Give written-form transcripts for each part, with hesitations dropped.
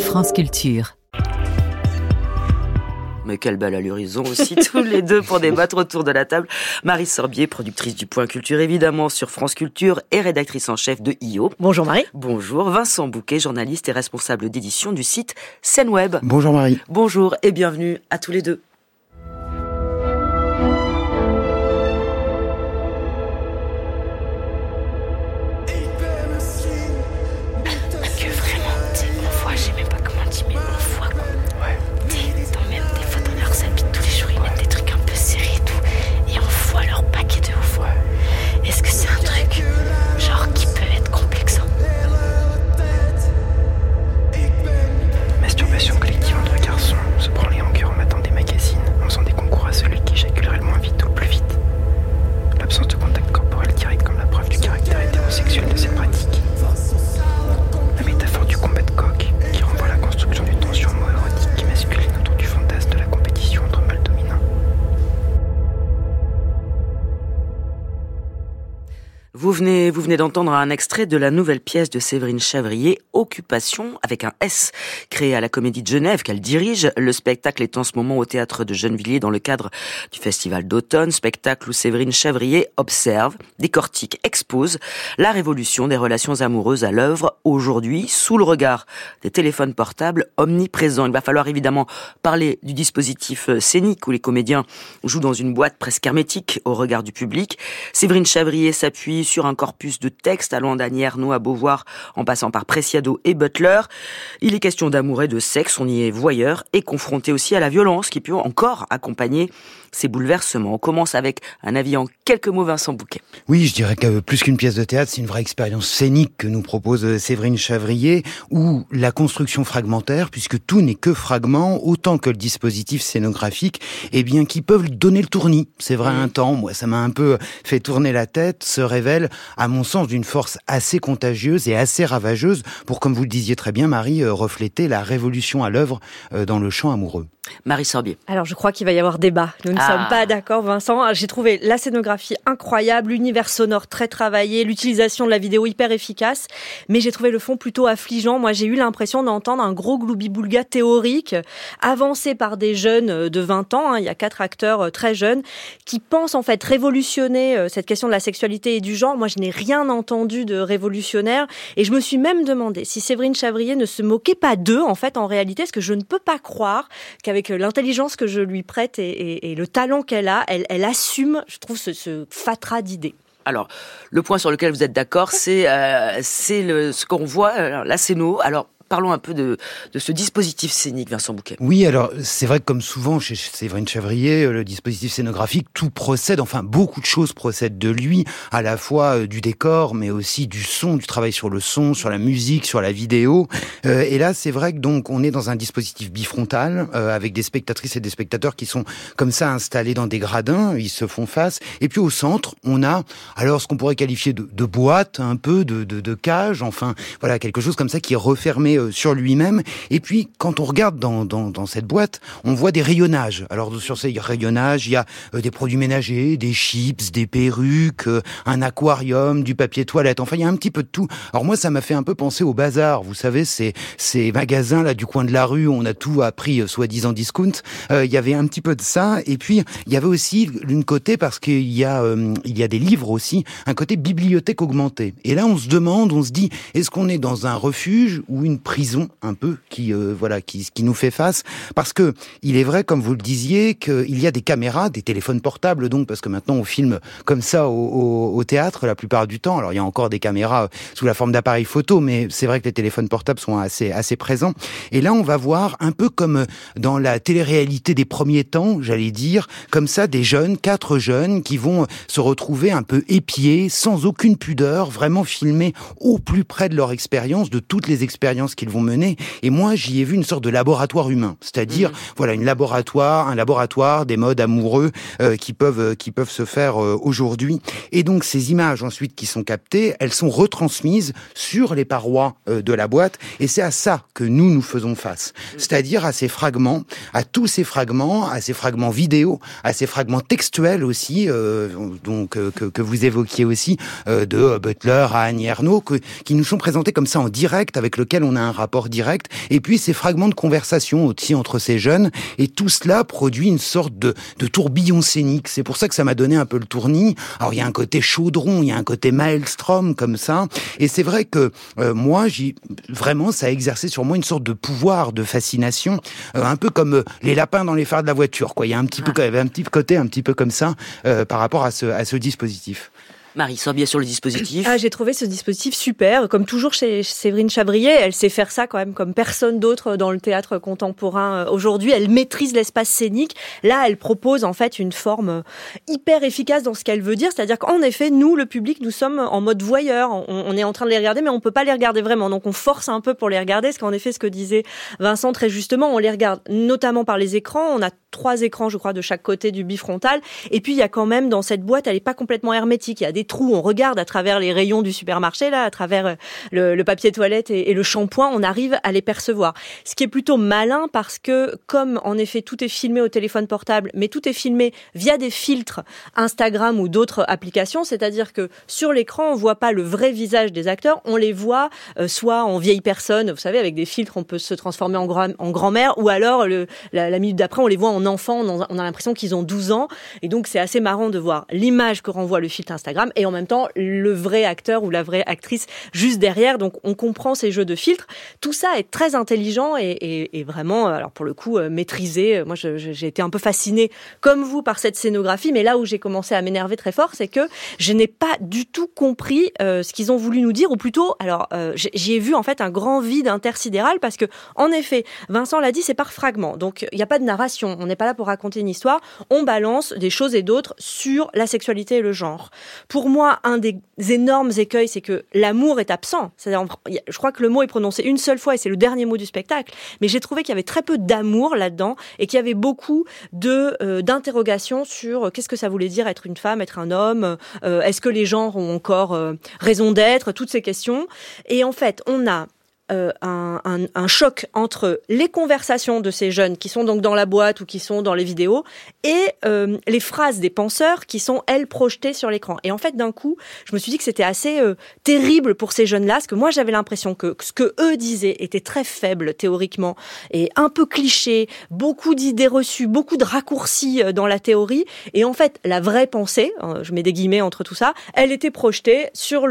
France Culture. Mais quelle belle allure ils ont aussi tous les deux pour débattre autour de la table. Marie Sorbier, productrice du Point Culture évidemment sur France Culture et rédactrice en chef de IO. Bonjour Marie. Bonjour. Vincent Bouquet, journaliste et responsable d'édition du site SceneWeb. Bonjour Marie. Bonjour et bienvenue à tous les deux. Vous venez d'entendre un extrait de la nouvelle pièce de Séverine Chavrier, Occupation, avec un S, créée à la Comédie de Genève qu'elle dirige. Le spectacle est en ce moment au théâtre de Gennevilliers dans le cadre du Festival d'automne, spectacle où Séverine Chavrier observe, décortique, expose la révolution des relations amoureuses à l'œuvre aujourd'hui sous le regard des téléphones portables omniprésents. Il va falloir évidemment parler du dispositif scénique où les comédiens jouent dans une boîte presque hermétique au regard du public. Séverine Chavrier s'appuie sur un corpus de textes allant d'Annie Ernaux à Beauvoir en passant par Preciado et Butler. Il est question d'amour et de sexe, on y est voyeur et confronté aussi à la violence qui peut encore accompagner ces bouleversements. On commence avec un avis en quelques mots, Vincent Bouquet. Oui, je dirais que plus qu'une pièce de théâtre, c'est une vraie expérience scénique que nous propose Séverine Chavrier, où la construction fragmentaire, puisque tout n'est que fragment, autant que le dispositif scénographique, eh bien, qui peuvent donner le tournis. C'est vrai, un temps, moi, ça m'a un peu fait tourner la tête, se révèle, à mon sens, d'une force assez contagieuse et assez ravageuse pour, comme vous le disiez très bien, Marie, refléter la révolution à l'œuvre dans le champ amoureux. Marie Sorbier. Alors, je crois qu'il va y avoir débat. Nous ne sommes pas d'accord, Vincent. J'ai trouvé la scénographie incroyable, l'univers sonore très travaillé, l'utilisation de la vidéo hyper efficace, mais j'ai trouvé le fond plutôt affligeant. Moi, j'ai eu l'impression d'entendre un gros gloubi-boulga théorique, avancé par des jeunes de 20 ans. Il y a 4 acteurs très jeunes qui pensent en fait révolutionner cette question de la sexualité et du genre. Moi, je n'ai rien entendu de révolutionnaire et je me suis même demandé si Séverine Chavrier ne se moquait pas d'eux, en fait, en réalité, parce que je ne peux pas croire qu'avec l'intelligence que je lui prête et le talent qu'elle a, elle assume, je trouve, ce fatras d'idées. Alors, le point sur lequel vous êtes d'accord, c'est ce qu'on voit, la scéno. Alors, parlons un peu de ce dispositif scénique, Vincent Bouquet. Oui, alors c'est vrai que comme souvent chez Séverine Chavrier, le dispositif scénographique, tout procède, enfin beaucoup de choses procèdent de lui, à la fois du décor, mais aussi du son, du travail sur le son, sur la musique, sur la vidéo. Et là, c'est vrai que donc on est dans un dispositif bifrontal, avec des spectatrices et des spectateurs qui sont comme ça installés dans des gradins, ils se font face. Et puis au centre, on a alors ce qu'on pourrait qualifier de boîte, un peu de cage, enfin voilà quelque chose comme ça qui est refermé sur lui-même. Et puis, quand on regarde dans cette boîte, on voit des rayonnages. Alors, sur ces rayonnages, il y a des produits ménagers, des chips, des perruques, un aquarium, du papier toilette. Enfin, il y a un petit peu de tout. Alors moi, ça m'a fait un peu penser au bazar. Vous savez, ces magasins là du coin de la rue où on a tout à prix soi-disant discount. Il y avait un petit peu de ça. Et puis, il y avait aussi une côté, parce qu'il y a des livres aussi, un côté bibliothèque augmentée. Et là, on se demande, on se dit, est-ce qu'on est dans un refuge ou une prison un peu qui nous fait face, parce que il est vrai, comme vous le disiez, qu'il y a des caméras, des téléphones portables, donc parce que maintenant on filme comme ça au théâtre la plupart du temps. Alors il y a encore des caméras sous la forme d'appareils photo, mais c'est vrai que les téléphones portables sont assez présents. Et là on va voir un peu comme dans la télé-réalité des premiers temps, j'allais dire, comme ça des jeunes, 4 jeunes qui vont se retrouver un peu épiés, sans aucune pudeur, vraiment filmés au plus près de leur expérience, de toutes les expériences qu'ils vont mener. Et moi, j'y ai vu une sorte de laboratoire humain, c'est-à-dire, voilà, un laboratoire des modes amoureux qui peuvent se faire aujourd'hui. Et donc, ces images ensuite qui sont captées, elles sont retransmises sur les parois de la boîte. Et c'est à ça que nous faisons face, c'est-à-dire à ces fragments, à tous ces fragments, à ces fragments vidéo, à ces fragments textuels aussi, donc que vous évoquiez aussi, de Butler à Annie Ernaux, qui nous sont présentés comme ça en direct, avec lequel on a un rapport direct. Et puis ces fragments de conversation aussi entre ces jeunes. Et tout cela produit une sorte de tourbillon scénique. C'est pour ça que ça m'a donné un peu le tournis. Alors il y a un côté chaudron, il y a un côté maelstrom comme ça. Et c'est vrai que moi, vraiment, ça a exercé sur moi une sorte de pouvoir, de fascination, un peu comme les lapins dans les phares de la voiture, quoi. Il y a un petit peu, il y avait un petit côté un petit peu comme ça par rapport à ce dispositif. Marie Sorbier sur le dispositif. J'ai trouvé ce dispositif super. Comme toujours chez Séverine Chavrier, elle sait faire ça quand même comme personne d'autre dans le théâtre contemporain aujourd'hui. Elle maîtrise l'espace scénique. Là, elle propose en fait une forme hyper efficace dans ce qu'elle veut dire. C'est-à-dire qu'en effet, nous, le public, nous sommes en mode voyeur. On est en train de les regarder, mais on peut pas les regarder vraiment. Donc on force un peu pour les regarder. Parce qu'en effet, ce que disait Vincent très justement, on les regarde notamment par les écrans. On a 3 écrans, je crois, de chaque côté du bifrontal. Et puis, il y a quand même, dans cette boîte, elle est pas complètement hermétique. Il y a des trous. On regarde à travers les rayons du supermarché, là, à travers le papier toilette et le shampoing. On arrive à les percevoir. Ce qui est plutôt malin parce que, comme, en effet, tout est filmé au téléphone portable, mais tout est filmé via des filtres Instagram ou d'autres applications. C'est-à-dire que, sur l'écran, on voit pas le vrai visage des acteurs. On les voit, soit en vieille personne. Vous savez, avec des filtres, on peut se transformer en grand-mère, ou alors, la minute d'après, on les voit en enfants, on a l'impression qu'ils ont 12 ans. Et donc, c'est assez marrant de voir l'image que renvoie le filtre Instagram et en même temps, le vrai acteur ou la vraie actrice juste derrière. Donc, on comprend ces jeux de filtres. Tout ça est très intelligent et vraiment, alors pour le coup, maîtrisé. Moi, j'ai été un peu fascinée, comme vous, par cette scénographie. Mais là où j'ai commencé à m'énerver très fort, c'est que je n'ai pas du tout compris ce qu'ils ont voulu nous dire. Ou plutôt, alors, j'y ai vu en fait un grand vide intersidéral parce que, en effet, Vincent l'a dit, c'est par fragments. Donc, il n'y a pas de narration. On n'est pas là pour raconter une histoire. On balance des choses et d'autres sur la sexualité et le genre. Pour moi, un des énormes écueils, c'est que l'amour est absent. C'est-à-dire, je crois que le mot est prononcé une seule fois et c'est le dernier mot du spectacle. Mais j'ai trouvé qu'il y avait très peu d'amour là-dedans et qu'il y avait beaucoup d'interrogations sur qu'est-ce que ça voulait dire être une femme, être un homme, est-ce que les genres ont encore raison d'être, toutes ces questions. Et en fait, on a un choc entre les conversations de ces jeunes qui sont donc dans la boîte ou qui sont dans les vidéos et les phrases des penseurs qui sont, elles, projetées sur l'écran. Et en fait, d'un coup, je me suis dit que c'était assez terrible pour ces jeunes-là, parce que moi, j'avais l'impression que ce que eux disaient était très faible théoriquement et un peu cliché, beaucoup d'idées reçues, beaucoup de raccourcis dans la théorie. Et en fait, la vraie pensée, je mets des guillemets entre tout ça, elle était projetée sur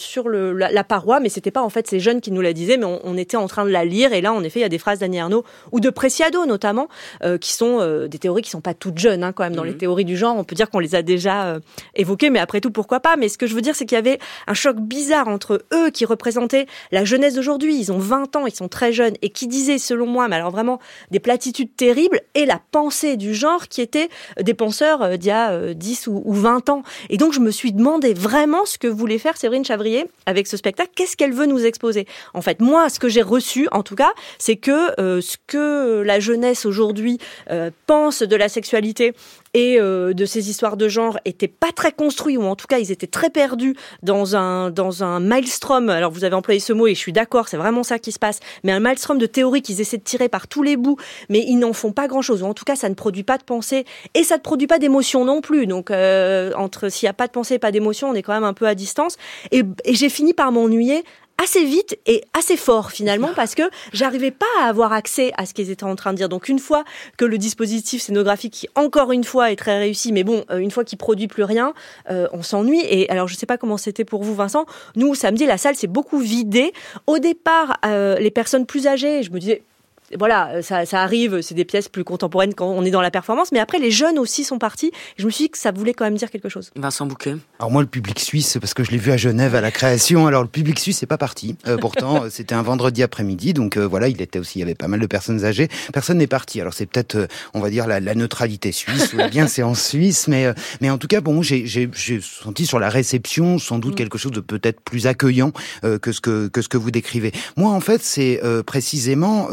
la paroi, mais c'était pas en fait ces jeunes qui nous la disaient, mais on était en train de la lire. Et là, en effet, il y a des phrases d'Annie Ernaux ou de Preciado notamment, qui sont des théories qui sont pas toutes jeunes, quand même. Dans les théories du genre, on peut dire qu'on les a déjà évoquées, mais après tout, pourquoi pas. Mais ce que je veux dire, c'est qu'il y avait un choc bizarre entre eux qui représentaient la jeunesse d'aujourd'hui. Ils ont 20 ans, ils sont très jeunes, et qui disaient, selon moi, mais alors vraiment des platitudes terribles, et la pensée du genre qui était des penseurs d'il y a 10 ou 20 ans. Et donc, je me suis demandé vraiment ce que voulait faire Séverine Chavrier avec ce spectacle. Qu'est-ce qu'elle veut nous exposer? En fait, moi, ce que j'ai reçu, en tout cas, c'est que ce que la jeunesse aujourd'hui pense de la sexualité et de ces histoires de genre étaient pas très construits, ou en tout cas, ils étaient très perdus dans un maelstrom. Alors, vous avez employé ce mot et je suis d'accord, c'est vraiment ça qui se passe. Mais un maelstrom de théories qu'ils essaient de tirer par tous les bouts, mais ils n'en font pas grand-chose. Ou en tout cas, ça ne produit pas de pensée et ça ne produit pas d'émotion non plus. Donc, s'il n'y a pas de pensée et pas d'émotion, on est quand même un peu à distance. Et j'ai fini par m'ennuyer assez vite et assez fort finalement, parce que j'arrivais pas à avoir accès à ce qu'ils étaient en train de dire. Donc une fois que le dispositif scénographique, qui encore une fois est très réussi, mais bon, une fois qu'il produit plus rien, on s'ennuie. Et alors je sais pas comment c'était pour vous, Vincent, nous samedi la salle s'est beaucoup vidée. Au départ, les personnes plus âgées, je me disais, voilà, ça arrive, c'est des pièces plus contemporaines quand on est dans la performance, mais après les jeunes aussi sont partis, et je me suis dit que ça voulait quand même dire quelque chose. Vincent Bouquet. Alors moi, le public suisse, parce que je l'ai vu à Genève à la création, alors le public suisse n'est pas parti. Pourtant, c'était un vendredi après-midi, donc voilà, il y avait pas mal de personnes âgées. Personne n'est parti. Alors c'est peut-être, on va dire, la neutralité suisse ou la bienséance suisse, mais en tout cas, bon, j'ai senti sur la réception sans doute quelque chose de peut-être plus accueillant que ce que vous décrivez. Moi, en fait, c'est précisément là où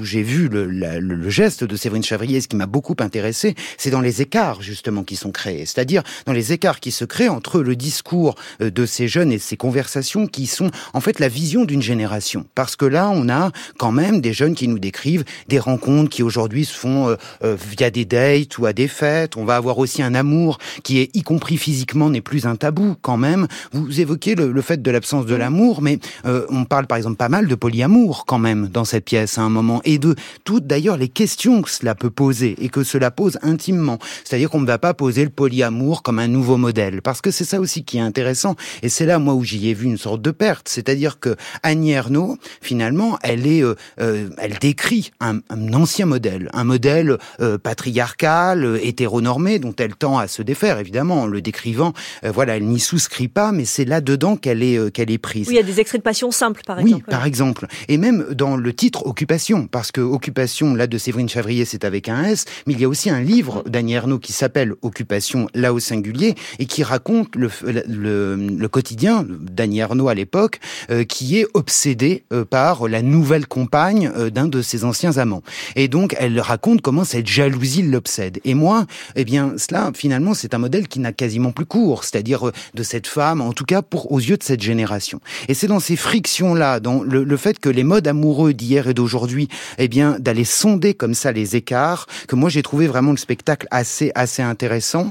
j'ai vu le geste de Séverine Chavrier, ce qui m'a beaucoup intéressé, c'est dans les écarts justement qui sont créés, c'est-à-dire dans les écarts qui se créent entre le discours de ces jeunes et ces conversations qui sont en fait la vision d'une génération. Parce que là, on a quand même des jeunes qui nous décrivent des rencontres qui aujourd'hui se font via des dates ou à des fêtes. On va avoir aussi un amour qui est, y compris physiquement, n'est plus un tabou quand même. Vous évoquez le fait de l'absence de l'amour, mais on parle par exemple pas mal de polyamour quand même dans cette pièce à un moment, et de toutes d'ailleurs les questions que cela peut poser et que cela pose intimement. C'est-à-dire qu'on ne va pas poser le polyamour comme un nouveau modèle, parce que c'est ça aussi qui est intéressant, et c'est là moi où j'y ai vu une sorte de perte. C'est-à-dire que Annie Ernaux, finalement, elle décrit un ancien modèle, un modèle patriarcal, hétéronormé, dont elle tend à se défaire, évidemment, en le décrivant. Elle n'y souscrit pas, mais c'est là-dedans qu'elle est prise. Oui, il y a des extraits de passion simples, par exemple. Oui, par exemple. Et même dans le titre Occupation, parce que Occupation, là, de Séverine Chavrier, c'est avec un S, mais il y a aussi un livre d'Annie Ernaux qui s'appelle Occupation, là au singulier, et qui raconte le quotidien d'Annie Ernaux à l'époque, qui est obsédée par la nouvelle compagne d'un de ses anciens amants. Et donc, elle raconte comment cette jalousie l'obsède. Et moi, cela, finalement, c'est un modèle qui n'a quasiment plus cours, c'est-à-dire de cette femme, en tout cas aux yeux de cette génération. Et c'est dans ces frictions-là, dans le fait que les modes amoureux d'hier et d'aujourd'hui, d'aller sonder comme ça les écarts, que moi j'ai trouvé vraiment le spectacle assez intéressant,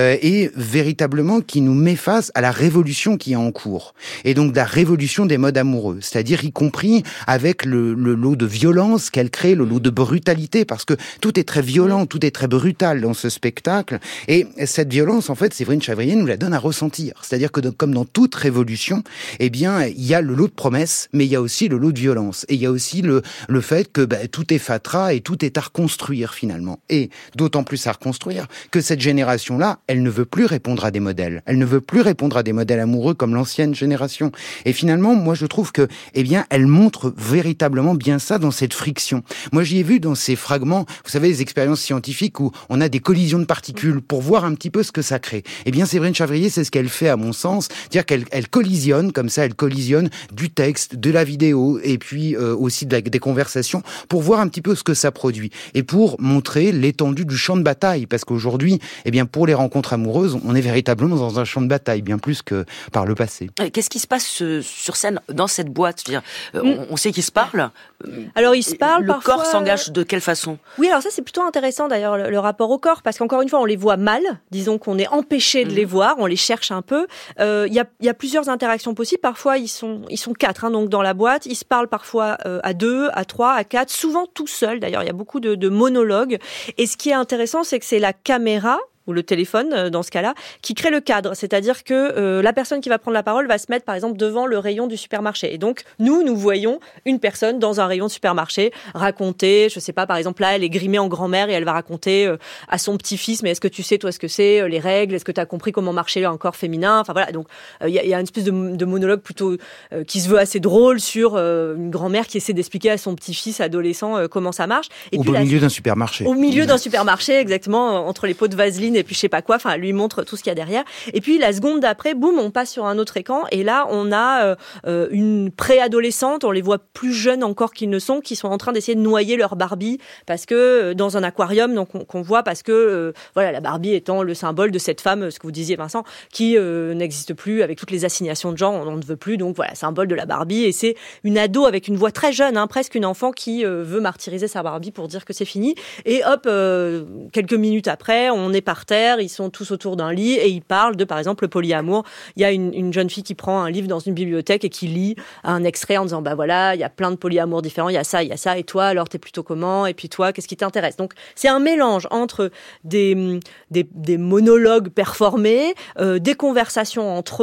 et véritablement qui nous met face à la révolution qui est en cours. Et donc la révolution des modes amoureux, c'est-à-dire y compris avec le lot de violence qu'elle crée, le lot de brutalité, parce que tout est très violent, tout est très brutal dans ce spectacle, et cette violence, en fait, Séverine Chavrier nous la donne à ressentir. C'est-à-dire que comme dans toute révolution, il y a le lot de promesses, mais il y a aussi le lot de violence. Et il y a aussi le fait que tout est fatras et tout est à reconstruire finalement. Et d'autant plus à reconstruire que cette génération-là, elle ne veut plus répondre à des modèles. Elle ne veut plus répondre à des modèles amoureux comme l'ancienne génération. Et finalement, moi je trouve que, elle montre véritablement bien ça dans cette friction. Moi j'y ai vu dans ces fragments, vous savez, les expériences scientifiques où on a des collisions de particules pour voir un petit peu ce que ça crée. Séverine Chavrier, c'est ce qu'elle fait à mon sens, c'est-à-dire qu'elle collisionne comme ça, elle collisionne du texte, de la vidéo et puis aussi des conversations pour voir un petit peu ce que ça produit et pour montrer l'étendue du champ de bataille, parce qu'aujourd'hui, pour les rencontres amoureuses, on est véritablement dans un champ de bataille, bien plus que par le passé. Qu'est-ce qui se passe sur scène dans cette boîte? Je veux dire, on sait qu'ils se parlent. Alors ils se parlent le parfois. Le corps s'engage de quelle façon? Oui, alors ça c'est plutôt intéressant d'ailleurs le rapport au corps, parce qu'encore une fois on les voit mal, disons qu'on est empêché de les voir, on les cherche un peu. Il y a plusieurs interactions possibles. Parfois ils sont 4 donc dans la boîte. Ils se parlent parfois à 2, à 3, à 4, souvent tout seuls. D'ailleurs il y a beaucoup de monologues. Et ce qui est intéressant, c'est que c'est la caméra ou le téléphone, dans ce cas-là, qui crée le cadre. C'est-à-dire que la personne qui va prendre la parole va se mettre, par exemple, devant le rayon du supermarché. Et donc, nous voyons une personne dans un rayon de supermarché raconter, je sais pas, par exemple, là, elle est grimée en grand-mère et elle va raconter à son petit-fils, mais est-ce que tu sais, toi, ce que c'est, les règles? Est-ce que tu as compris comment marchait un corps féminin? Enfin, voilà. Donc, il y a une espèce de monologue plutôt qui se veut assez drôle sur une grand-mère qui essaie d'expliquer à son petit-fils adolescent comment ça marche. Et au milieu d'un supermarché. Au milieu d'un supermarché, exactement, entre les pots de vaseline et puis je sais pas quoi, enfin, elle lui montre tout ce qu'il y a derrière. Et puis, la seconde d'après, boum, on passe sur un autre écran. Et là, on a une préadolescente, on les voit plus jeunes encore qu'ils ne sont, qui sont en train d'essayer de noyer leur Barbie, parce que dans un aquarium, donc qu'on voit, parce que la Barbie étant le symbole de cette femme, ce que vous disiez, Vincent, qui n'existe plus avec toutes les assignations de genre, on ne veut plus, donc voilà, symbole de la Barbie. Et c'est une ado avec une voix très jeune, presque une enfant qui veut martyriser sa Barbie pour dire que c'est fini. Et hop, quelques minutes après, on est par terre, ils sont tous autour d'un lit et ils parlent de, par exemple, le polyamour. Il y a une jeune fille qui prend un livre dans une bibliothèque et qui lit un extrait en disant, il y a plein de polyamours différents, il y a ça, et toi, alors t'es plutôt comment? Et puis toi, qu'est-ce qui t'intéresse? Donc, c'est un mélange entre des monologues performés, des conversations entre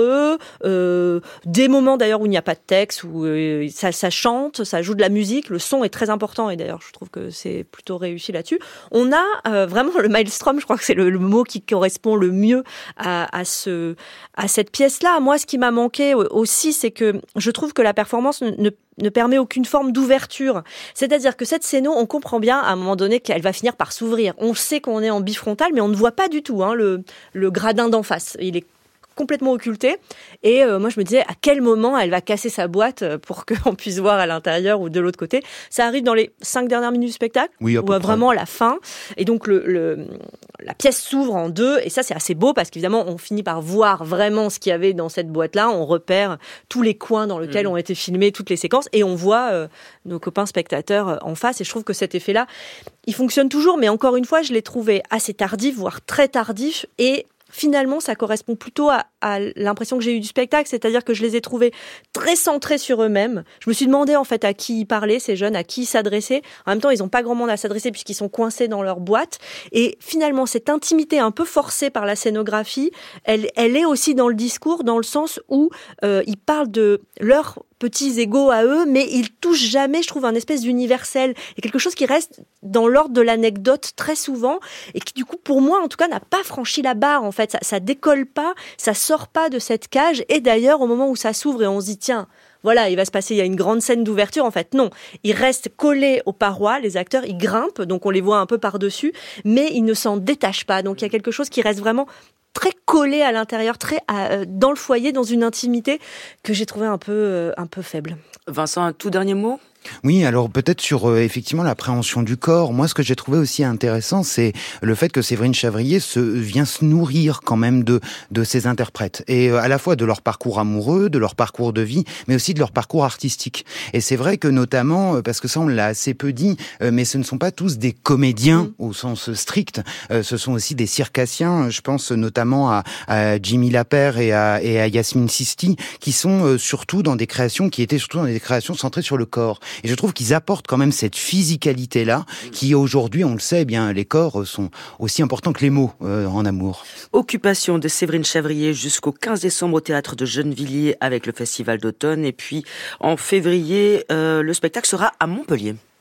eux, des moments d'ailleurs où il n'y a pas de texte, où ça chante, ça joue de la musique, le son est très important et d'ailleurs, je trouve que c'est plutôt réussi là-dessus. On a vraiment le maelstrom, je crois que c'est le mot qui correspond le mieux à cette pièce-là. Moi, ce qui m'a manqué aussi, c'est que je trouve que la performance ne permet aucune forme d'ouverture. C'est-à-dire que cette scéno, on comprend bien à un moment donné qu'elle va finir par s'ouvrir. On sait qu'on est en bifrontal, mais on ne voit pas du tout le gradin d'en face. Il est complètement occulté. Et moi, je me disais, à quel moment elle va casser sa boîte pour qu'on puisse voir à l'intérieur ou de l'autre côté. Ça arrive dans les 5 dernières minutes du spectacle, oui, ou vraiment à la fin. Et donc, la pièce s'ouvre en deux. Et ça, c'est assez beau parce qu'évidemment, on finit par voir vraiment ce qu'il y avait dans cette boîte-là. On repère tous les coins dans lesquels ont été filmées toutes les séquences. Et on voit nos copains spectateurs en face. Et je trouve que cet effet-là, il fonctionne toujours. Mais encore une fois, je l'ai trouvé assez tardif, voire très tardif. Et finalement, ça correspond plutôt à l'impression que j'ai eue du spectacle, c'est-à-dire que je les ai trouvés très centrés sur eux-mêmes. Je me suis demandé en fait à qui ils parlaient, ces jeunes, à qui ils s'adressaient. En même temps, ils n'ont pas grand monde à s'adresser puisqu'ils sont coincés dans leur boîte. Et finalement, cette intimité un peu forcée par la scénographie, elle est aussi dans le discours, dans le sens où ils parlent de leurs petits égos à eux, mais ils touchent jamais, je trouve, un espèce d'universel. Et quelque chose qui reste dans l'ordre de l'anecdote très souvent, et qui, du coup, pour moi, en tout cas, n'a pas franchi la barre, en fait. Ça décolle pas, ça sort pas de cette cage. Et d'ailleurs, au moment où ça s'ouvre et on se dit, tiens, voilà, il va se passer, il y a une grande scène d'ouverture. En fait, non. Ils restent collés aux parois, les acteurs, ils grimpent, donc on les voit un peu par-dessus, mais ils ne s'en détachent pas. Donc il y a quelque chose qui reste vraiment très collé à l'intérieur, très dans le foyer, dans une intimité que j'ai trouvé un peu faible. Vincent, un tout dernier mot ? Oui, alors peut-être sur effectivement l'appréhension du corps. Moi, ce que j'ai trouvé aussi intéressant, c'est le fait que Séverine Chavrier vient se nourrir quand même de ses interprètes, et à la fois de leur parcours amoureux, de leur parcours de vie, mais aussi de leur parcours artistique. Et c'est vrai que notamment, parce que ça on l'a assez peu dit, mais ce ne sont pas tous des comédiens au sens strict. Ce sont aussi des circassiens. Je pense notamment à Jimmy Lapère et à Yasmine Sisti, qui sont surtout dans des créations centrées sur le corps. Et je trouve qu'ils apportent quand même cette physicalité-là, qui aujourd'hui, on le sait, eh bien, les corps sont aussi importants que les mots en amour. Occupation de Séverine Chavrier jusqu'au 15 décembre au théâtre de Gennevilliers avec le festival d'automne. Et puis, en février, le spectacle sera à Montpellier.